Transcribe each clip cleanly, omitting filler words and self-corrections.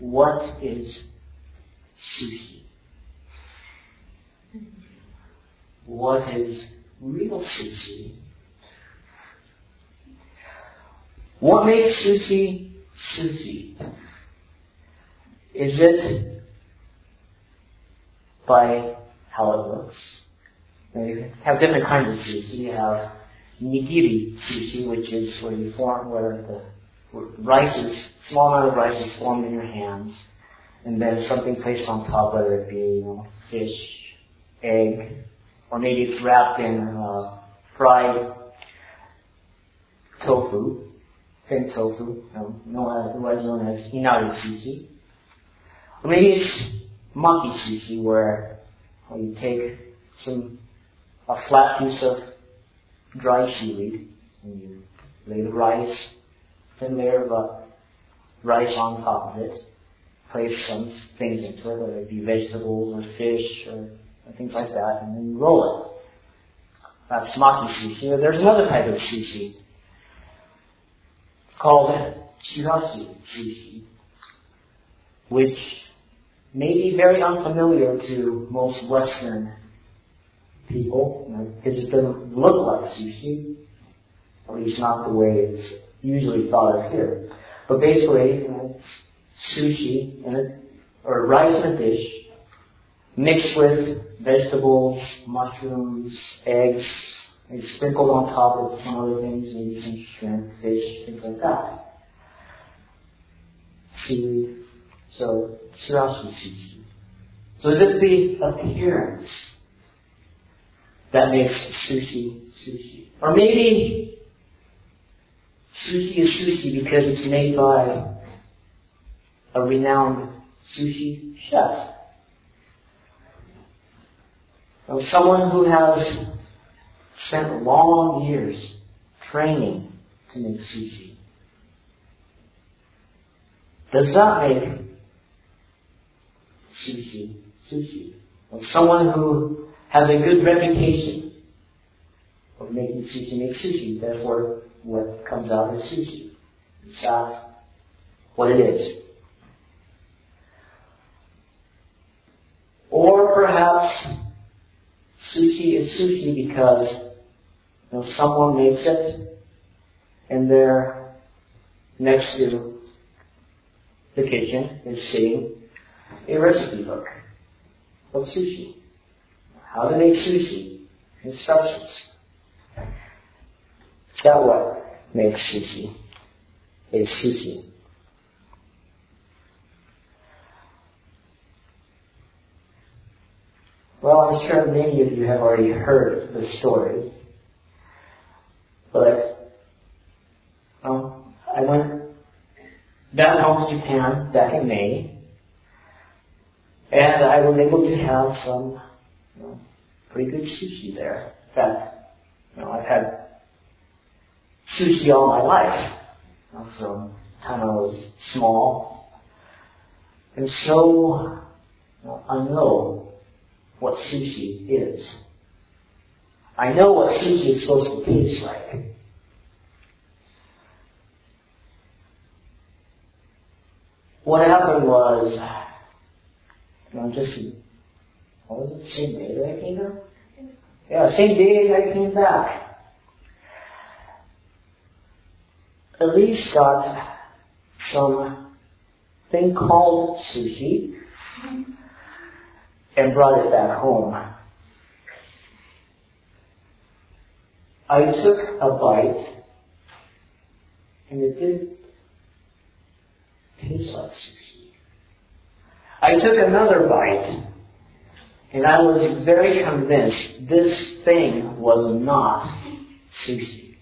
what is sushi? What is real sushi? What makes sushi sushi? Is it by how it looks? You have different kinds of sushi. You have nigiri sushi, which is where the small amount of rice is formed in your hands, and then something placed on top, whether it be fish, egg, or maybe it's wrapped in fried tofu, thin tofu, otherwise known as inari sushi. Or maybe it's maki sushi, where you take a flat piece of dry seaweed and you lay the thin layer of rice on top of it, place some things into it, whether it be vegetables or fish or things like that, and then you roll it. That's maki sushi. There's another type of sushi called chirashi sushi, which may be very unfamiliar to most Western people, because it doesn't look like sushi, at least not the way it's usually thought of here. But basically, it's sushi or rice in a dish, mixed with vegetables, mushrooms, eggs, and sprinkled on top with some other things, maybe some shrimp, fish, things like that. Seaweed. So, chirashi sushi. So is it the appearance that makes sushi sushi? Or maybe sushi is sushi because it's made by a renowned sushi chef. Someone who has spent long years training to make sushi. Does that make sushi sushi? Someone who has a good reputation of making sushi makes sushi. Therefore, what comes out is sushi. That's what it is. Or perhaps sushi is sushi because someone makes it and there next to the kitchen is sitting a recipe book of sushi. How to make sushi, instructions. Is that what makes sushi a sushi? Well, I'm sure many of you have already heard the story, but I went back home to Japan back in May, and I was able to have some pretty good sushi there. In fact, I've had sushi all my life, from the time I was small, and so I know what sushi is. I know what sushi is supposed to taste like. What happened was, what was it, same day that I came back? Yeah, same day I came back. Elise got some thing called sushi and brought it back home. I took a bite and it did taste like sushi. I took another bite and I was very convinced this thing was not sushi.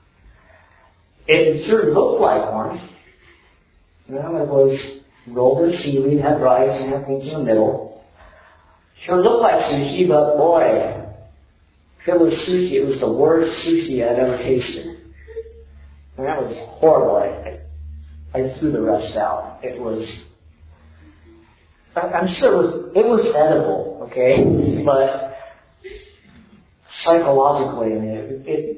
It sure looked like one. It was rolled in seaweed, had rice and had things in the middle. Sure looked like sushi, but boy, if it was sushi, it was the worst sushi I'd ever tasted. And that was horrible. I threw the rest out. I'm sure it was edible, okay? But psychologically,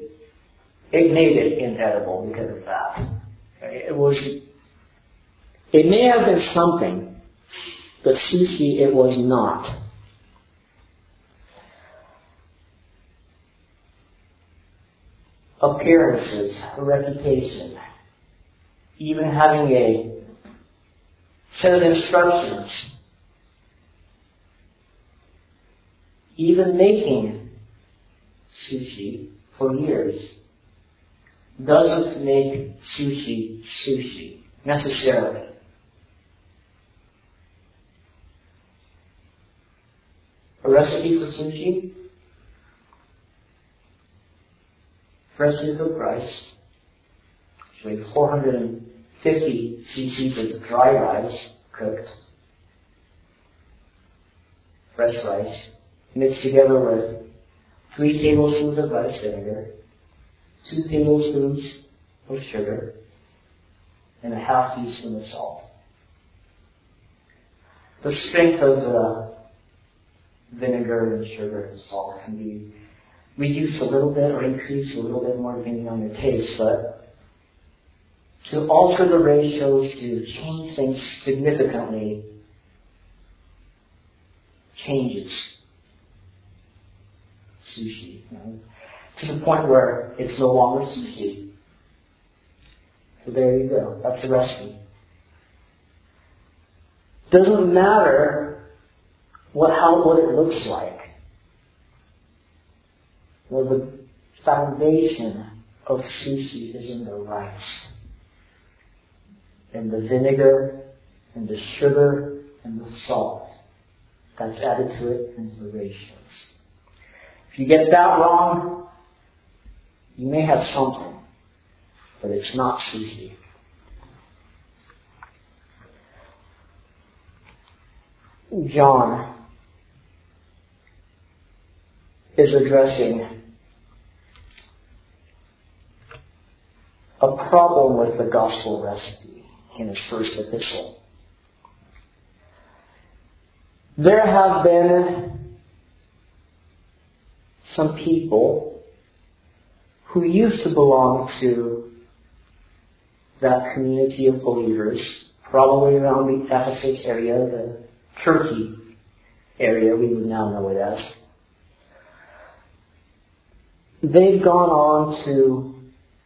it made it inedible because of that. It It may have been something, but sushi it was not. Appearances, a reputation, even having a set of instructions, even making sushi for years doesn't make sushi sushi necessarily. A recipe for sushi, freshly cooked rice, usually 450 cc's of dry rice cooked, fresh rice, mixed together with 3 tablespoons of rice vinegar, 2 tablespoons of sugar, and a half teaspoon of salt. The strength of the vinegar and sugar and salt can be reduced a little bit or increased a little bit more depending on your taste, but to alter the ratios, to change things significantly, changes sushi, to the point where it's no longer sushi. So there you go. That's the recipe. Doesn't matter what it looks like. Well, the foundation of sushi is in the rice, and the vinegar, and the sugar, and the salt that's added to it, and the ratios. If you get that wrong, you may have something, but it's not sushi. John is addressing a problem with the gospel recipe in his first epistle. There have been some people who used to belong to that community of believers, probably around the Ephesus area, the Turkey area we would now know it as. They've gone on to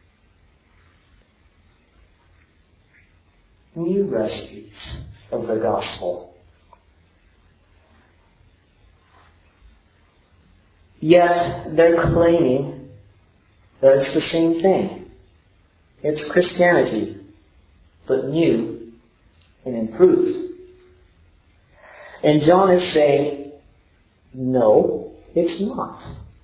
new recipes of the gospel. Yet they're claiming that it's the same thing. It's Christianity, but new and improved. And John is saying, no, it's not.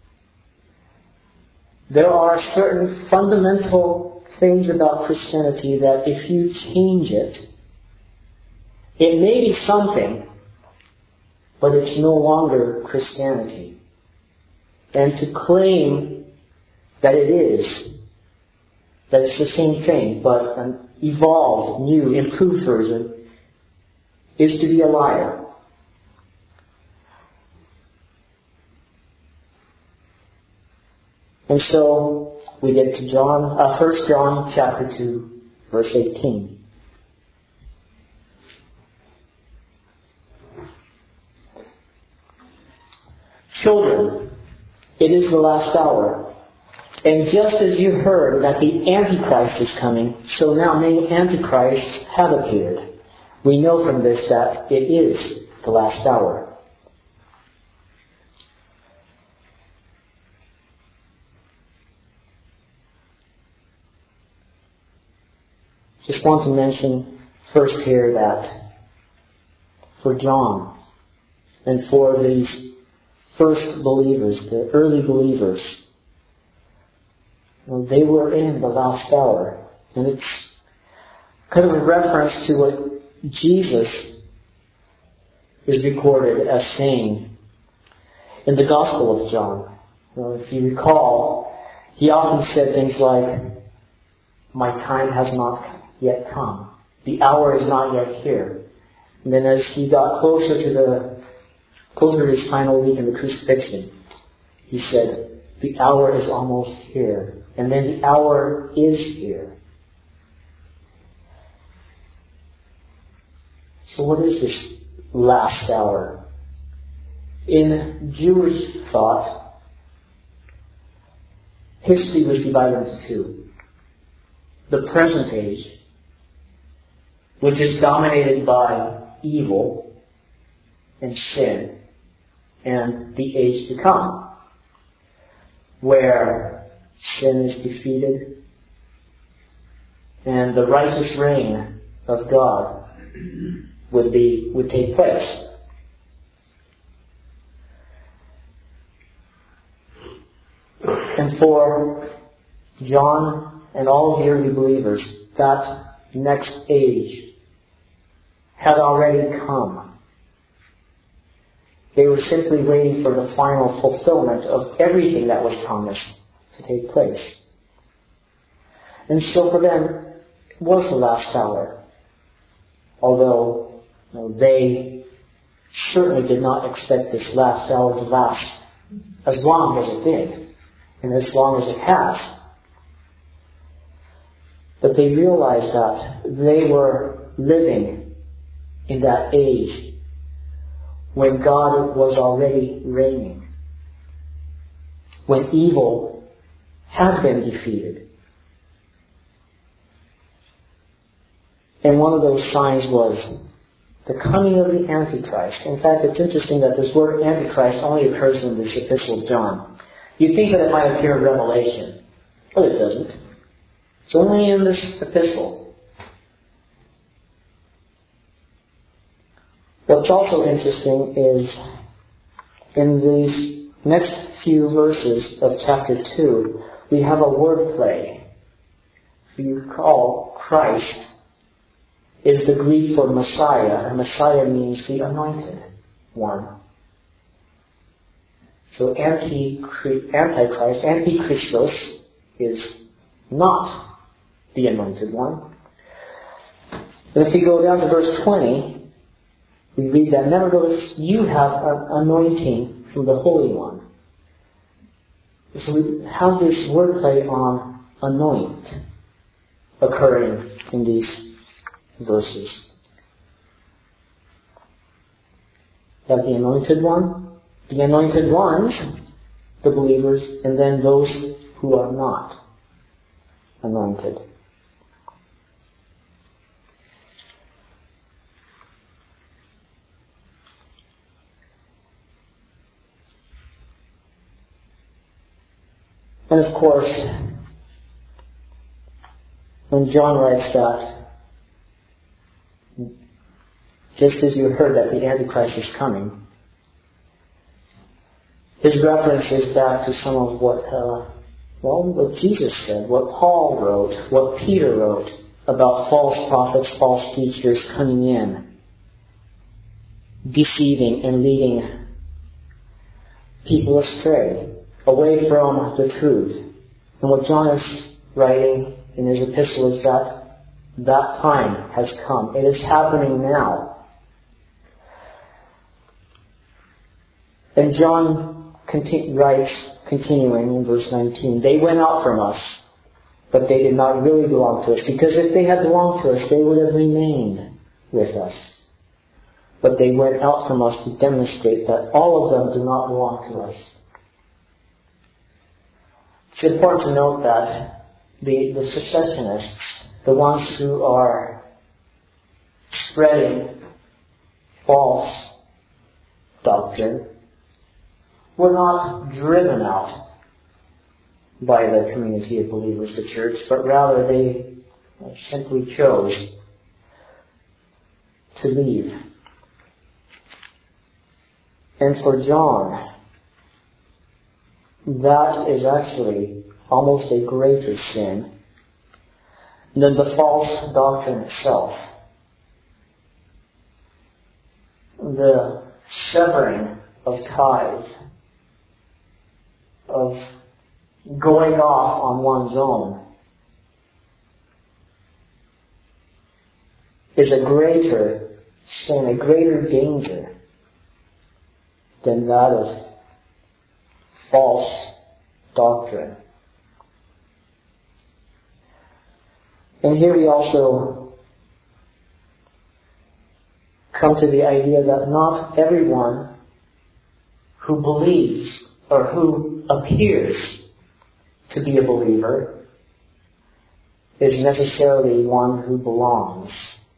There are certain fundamental things about Christianity that if you change it, it may be something, but it's no longer Christianity. And to claim that it is, that it's the same thing, but an evolved, new, improved version, is to be a liar. And so we get to 1 John chapter 2, verse 18. Children, it is the last hour. And just as you heard that the Antichrist is coming, so now many Antichrists have appeared. We know from this that it is the last hour. Just want to mention first here that for John and for these first believers, the early believers, they were in the last hour. And it's kind of a reference to what Jesus is recorded as saying in the Gospel of John. If you recall, he often said things like, "My time has not yet come. The hour is not yet here." And then as he got closer to his final week in the crucifixion, he said, "The hour is almost here." And then the hour is here. So what is this last hour? In Jewish thought, history was divided into two. The present age, which is dominated by evil and sin, and the age to come, where sin is defeated and the righteous reign of God would take place. And for John and all of the early believers, that next age had already come. They were simply waiting for the final fulfillment of everything that was promised to take place. And so for them, it was the last hour. Although they certainly did not expect this last hour to last as long as it did, and as long as it has. But they realized that they were living in that age when God was already reigning, when evil had been defeated. And one of those signs was the coming of the Antichrist. In fact, it's interesting that this word Antichrist only occurs in this Epistle of John. You'd think that it might appear in Revelation, but it doesn't. It's only in this epistle. What's also interesting is in these next few verses of chapter 2, we have a wordplay. If you recall, Christ is the Greek for Messiah, and Messiah means the anointed one. So Antichrist, Antichristos, is not the anointed one. And if we go down to verse 20, we read that, nevertheless, you have an anointing from the Holy One. So we have this wordplay on anoint occurring in these verses. You have the anointed one, the anointed ones, the believers, and then those who are not anointed. And of course, when John writes that, just as you heard that the Antichrist is coming, his reference is back to some of what Jesus said, what Paul wrote, what Peter wrote about false prophets, false teachers coming in, deceiving and leading people astray, away from the truth. And what John is writing in his epistle is that time has come. It is happening now. And John writes, continuing in verse 19, they went out from us, but they did not really belong to us, because if they had belonged to us, they would have remained with us. But they went out from us to demonstrate that all of them do not belong to us. It's important to note that the secessionists, the ones who are spreading false doctrine, were not driven out by the community of believers, the church, but rather they simply chose to leave. And for John, that is actually almost a greater sin than the false doctrine itself. The severing of ties, of going off on one's own, is a greater sin, a greater danger than that of false doctrine. And here we also come to the idea that not everyone who believes or who appears to be a believer is necessarily one who belongs.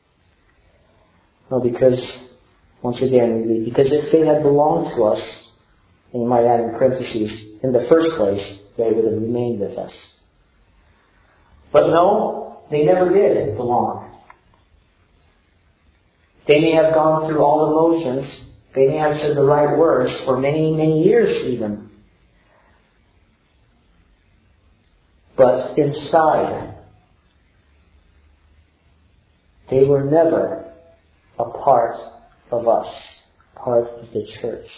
No, because, once again, we read, because if they had belonged to us, and you might add in parentheses, in the first place, they would have remained with us. But no, they never did belong. They may have gone through all the motions, they may have said the right words for many, many years even. But inside, they were never a part of us, part of the church.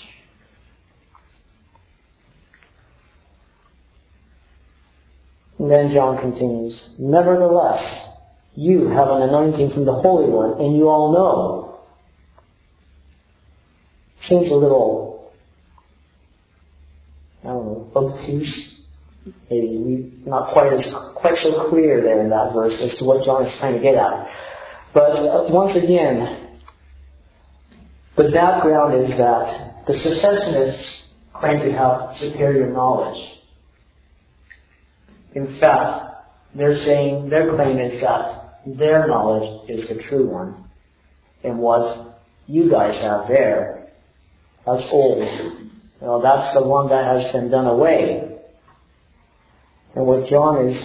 And then John continues, nevertheless, you have an anointing from the Holy One, and you all know. Seems a little, obtuse. Maybe not quite so clear there in that verse as to what John is trying to get at. But once again, the background is that the cessationists claim to have superior knowledge. In fact, their claim is that their knowledge is the true one, and what you guys have there, that's old. That's the one that has been done away. And what John is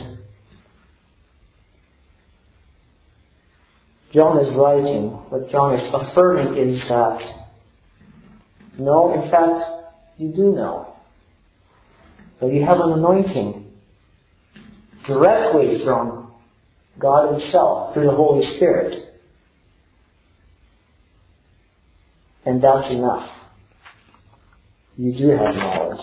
writing, what John is affirming is that, no, in fact, you do know. But you have an anointing directly from God Himself through the Holy Spirit. And that's enough. You do have knowledge.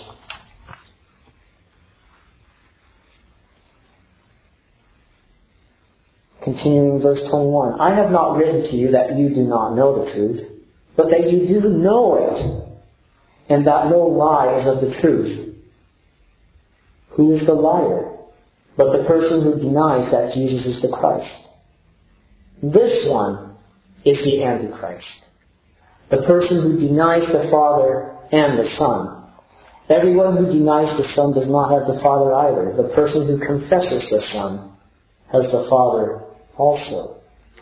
Continuing verse 21. I have not written to you that you do not know the truth, but that you do know it, and that no lie is of the truth. Who is the liar? But the person who denies that Jesus is the Christ. This one is the Antichrist. The person who denies the Father and the Son. Everyone who denies the Son does not have the Father either. The person who confesses the Son has the Father also.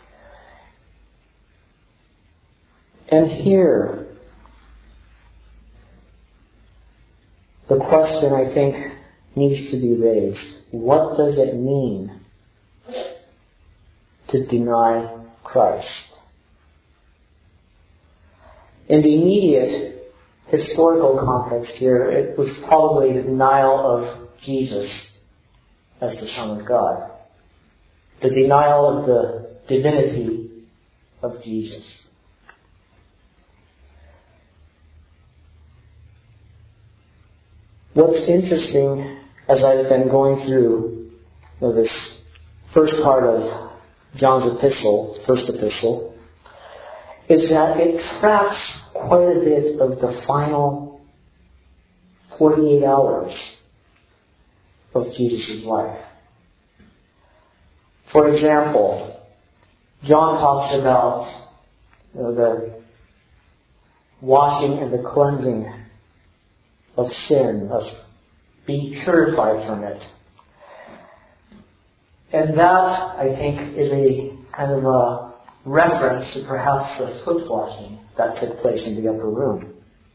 And here, the question, I think, needs to be raised. What does it mean to deny Christ? In the immediate historical context here, it was probably the denial of Jesus as the Son of God. The denial of the divinity of Jesus. What's interesting as I've been going through this first part of John's epistle, first epistle, is that it tracks quite a bit of the final 48 hours of Jesus' life. For example, John talks about the washing and the cleansing of sin, of being purified from it. And that, I think, is a kind of a reference to perhaps the foot washing that took place in the upper room.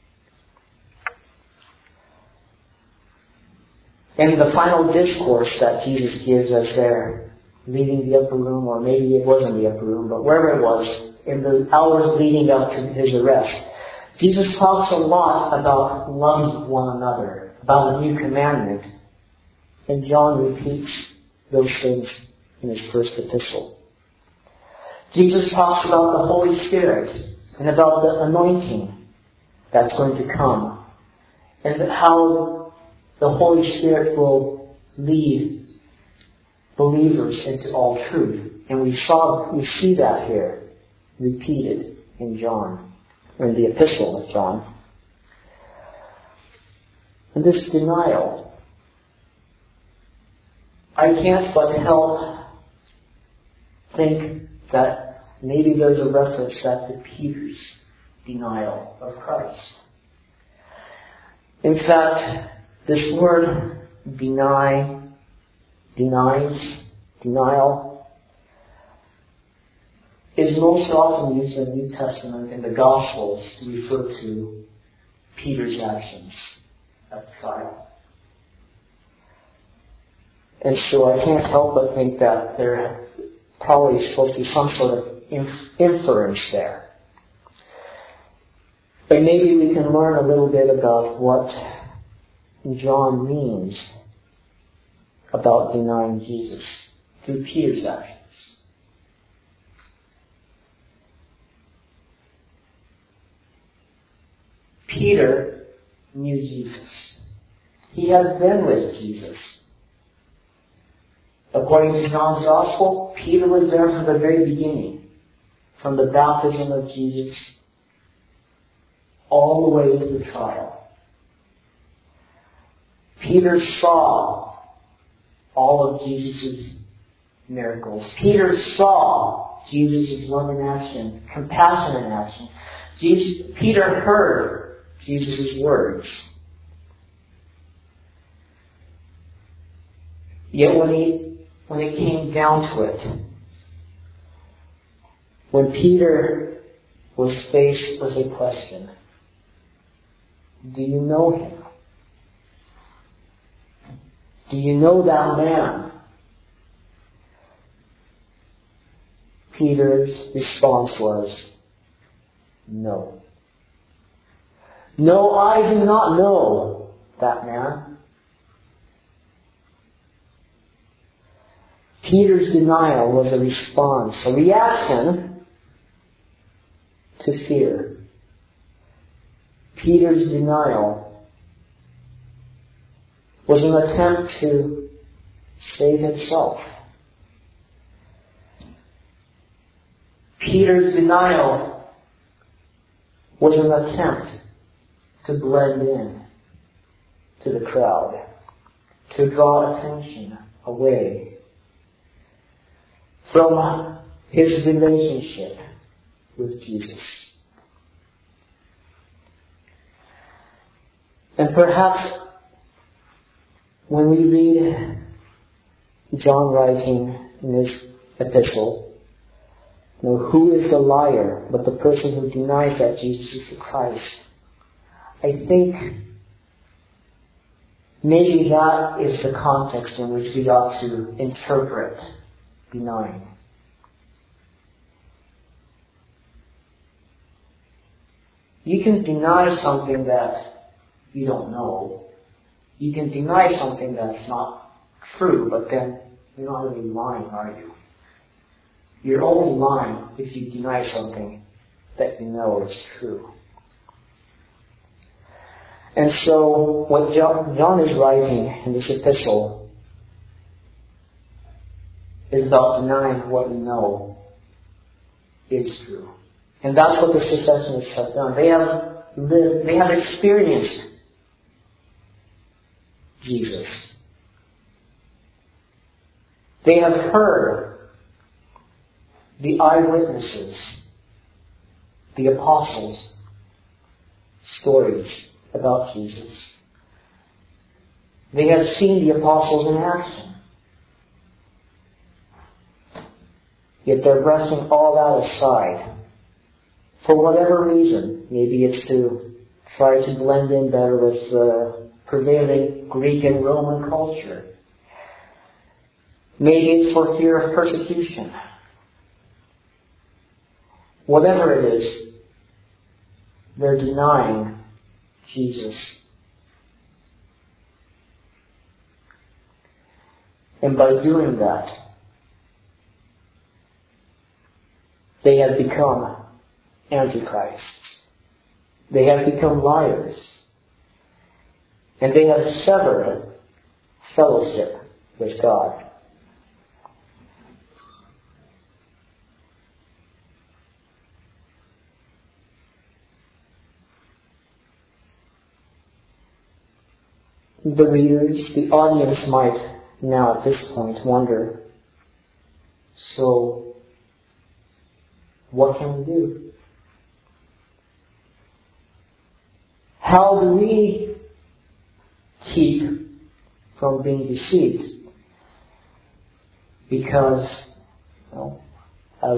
And the final discourse that Jesus gives as they're leaving the upper room, or maybe it wasn't the upper room, but wherever it was, in the hours leading up to His arrest, Jesus talks a lot about loving one another, about a new commandment. And John repeats those things in his first epistle. Jesus talks about the Holy Spirit and about the anointing that's going to come, and how the Holy Spirit will lead believers into all truth. And we see that here repeated in John, in the epistle of John. And this denial, I can't but help think that maybe there's a reference back to Peter's denial of Christ. In fact, this word deny, denies, denial, is most often used in the New Testament in the Gospels to refer to Peter's actions at the trial. And so I can't help but think that there probably supposed to be some sort of inference there. But maybe we can learn a little bit about what John means about denying Jesus through Peter's actions. Peter knew Jesus. He had been with Jesus. According to John's Gospel, Peter was there from the very beginning, from the baptism of Jesus all the way to the trial. Peter saw all of Jesus' miracles. Peter saw Jesus' love in action, compassion in action. Peter heard Jesus' words. Yet when it came down to it, when Peter was faced with a question, do you know him? Do you know that man? Peter's response was, no. No, I do not know that man. Peter's denial was a response, a reaction to fear. Peter's denial was an attempt to save himself. Peter's denial was an attempt to blend in to the crowd, to draw attention away from his relationship with Jesus. And perhaps when we read John writing in his epistle, who is the liar but the person who denies that Jesus is the Christ? I think maybe that is the context in which we ought to interpret denying. You can deny something that you don't know. You can deny something that's not true, but then you're not really lying, are you? You're only lying if you deny something that you know is true. And so what John is writing in this epistle is about denying what we know is true. And that's what the secessionists have done. They have experienced Jesus. They have heard the eyewitnesses, the apostles' stories about Jesus. They have seen the apostles in action. Yet they're brushing all that aside. For whatever reason, maybe it's to try to blend in better with the prevailing Greek and Roman culture. Maybe it's for fear of persecution. Whatever it is, they're denying Jesus. And by doing that, they have become antichrists. They have become liars. And they have severed fellowship with God. The readers, the audience might now at this point wonder, so what can we do? How do we keep from being deceived? Because, as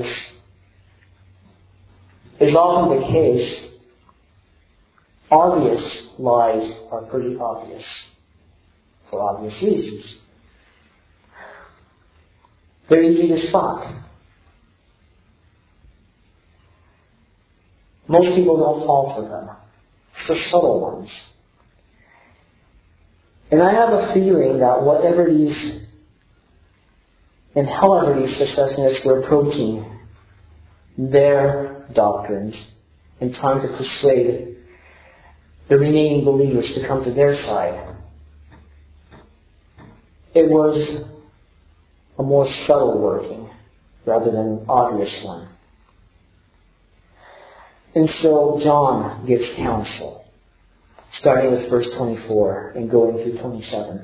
is often the case, obvious lies are pretty obvious for obvious reasons. They're easy to spot. Most people don't fall for them. It's the subtle ones. And I have a feeling that whatever these and however these secessionists were approaching their doctrines and trying to persuade the remaining believers to come to their side, it was a more subtle working rather than an obvious one. And so John gives counsel, starting with verse 24 and going through 27.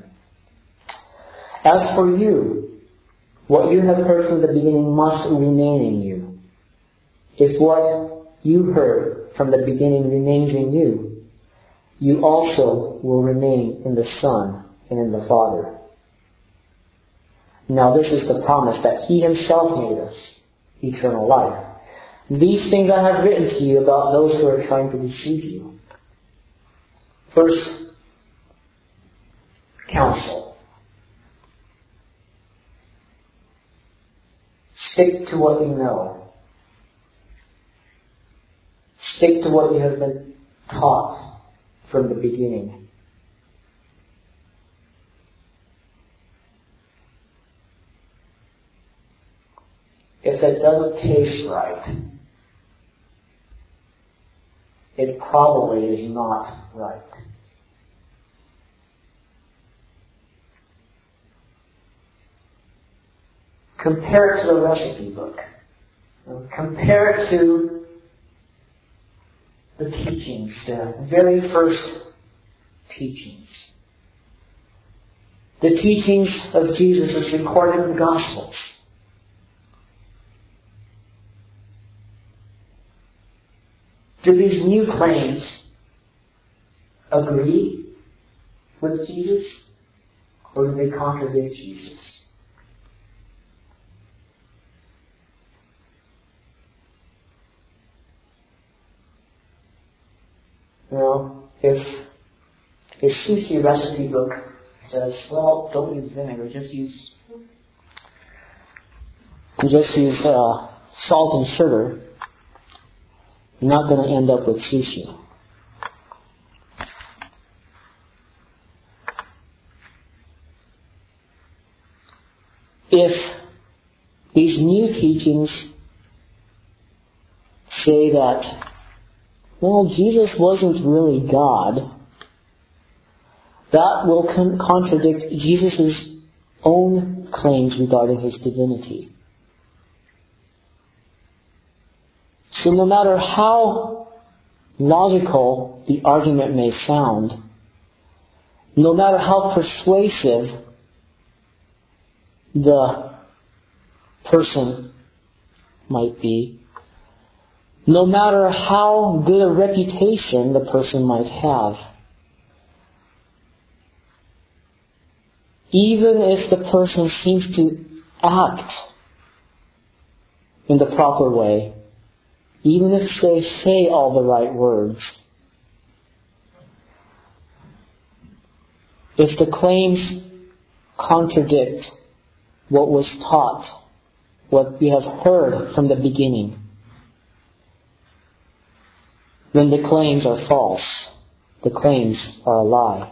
As for you, what you have heard from the beginning must remain in you. If what you heard from the beginning remains in you, you also will remain in the Son and in the Father. Now this is the promise that He Himself made us, eternal life. These things I have written to you about those who are trying to deceive you. First, counsel. Stick to what you know. Stick to what you have been taught from the beginning. If it doesn't taste right, it probably is not right. Compare it to the recipe book. Compare it to the teachings, the very first teachings. The teachings of Jesus as recorded in the Gospels. Do these new claims agree with Jesus, or do they contradict Jesus? If a sushi recipe book says, well, don't use vinegar, just use salt and sugar, you're not going to end up with sushi. If these new teachings say that, well, Jesus wasn't really God, that will contradict Jesus' own claims regarding His divinity. So no matter how logical the argument may sound, no matter how persuasive the person might be, no matter how good a reputation the person might have, even if the person seems to act in the proper way, even if they say all the right words, if the claims contradict what was taught, what we have heard from the beginning, then the claims are false. The claims are a lie.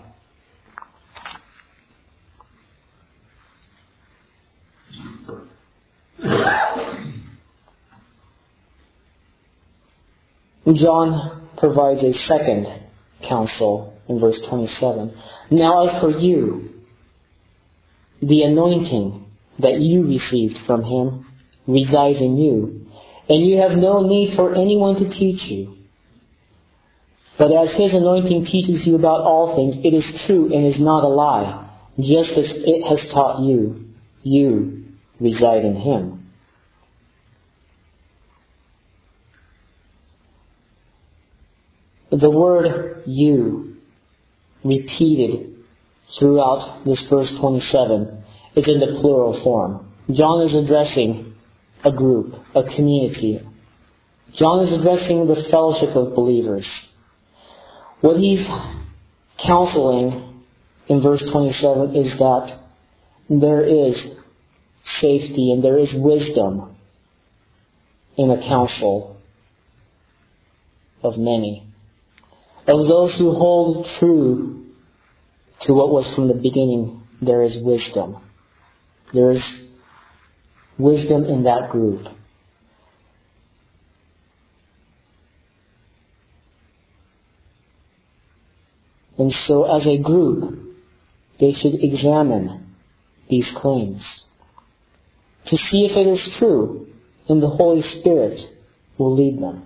John provides a second counsel in verse 27. Now as for you, the anointing that you received from Him resides in you, and you have no need for anyone to teach you. But as His anointing teaches you about all things, it is true and is not a lie. Just as it has taught you, you reside in Him. The word you, repeated throughout this verse 27, is in the plural form. John is addressing a group, a community. John is addressing the fellowship of believers. What he's counseling in verse 27 is that there is safety and there is wisdom in a council of many. Of those who hold true to what was from the beginning, there is wisdom. There is wisdom in that group. And so as a group, they should examine these claims to see if it is true, and the Holy Spirit will lead them.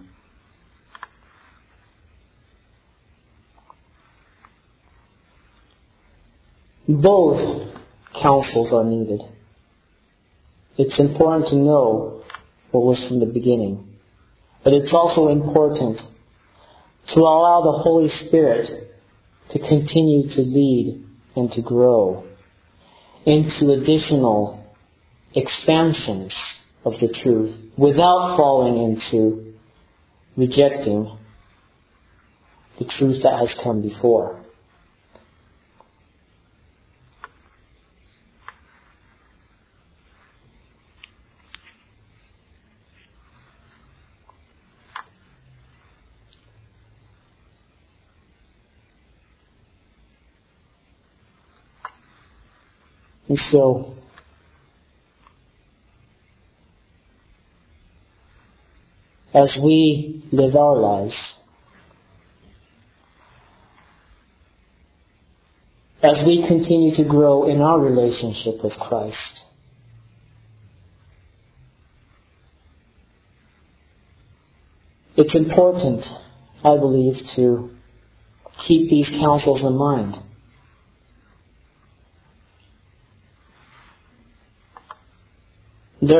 Both counsels are needed. It's important to know what was from the beginning. But it's also important to allow the Holy Spirit to continue to lead and to grow into additional expansions of the truth without falling into rejecting the truth that has come before. And so, as we live our lives, as we continue to grow in our relationship with Christ, it's important, I believe, to keep these counsels in mind. There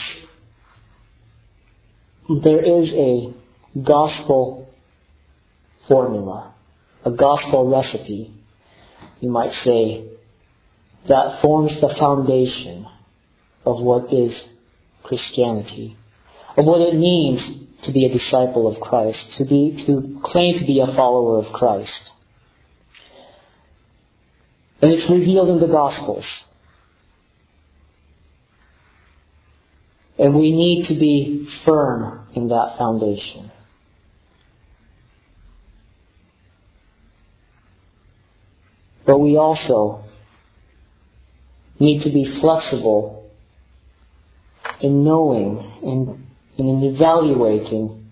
is a gospel formula, a gospel recipe, you might say, that forms the foundation of what is Christianity, of what it means to be a disciple of Christ, to claim to be a follower of Christ. And it's revealed in the Gospels. And we need to be firm in that foundation. But we also need to be flexible in knowing and in evaluating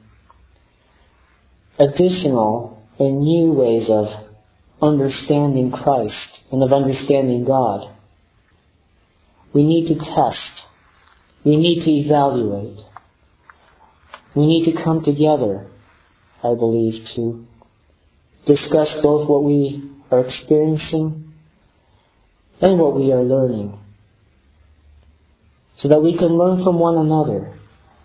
additional and new ways of understanding Christ and of understanding God. We need to test. We need to evaluate. We need to come together, I believe, to discuss both what we are experiencing and what we are learning, so that we can learn from one another,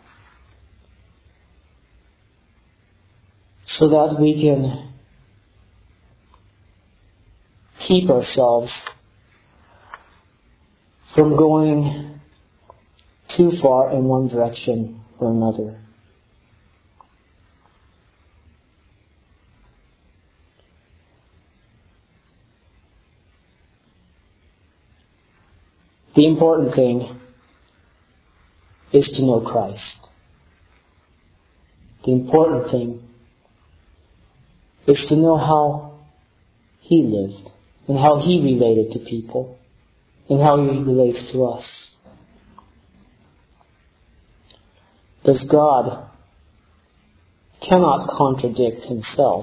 so that we can keep ourselves from going too far in one direction or another. The important thing is to know Christ. The important thing is to know how He lived and how He related to people and how He relates to us. Because God cannot contradict Himself.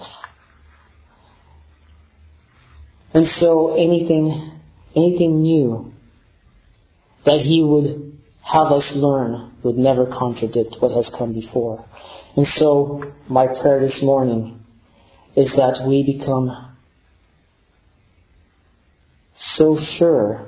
And so anything new that He would have us learn would never contradict what has come before. And so my prayer this morning is that we become so sure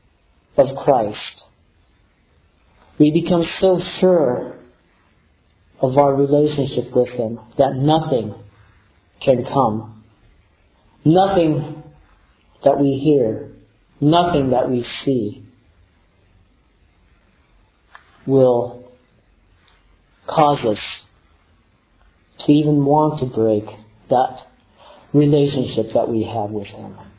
of Christ. We become so sure of our relationship with Him that nothing can come. Nothing that we hear, nothing that we see will cause us to even want to break that relationship that we have with Him.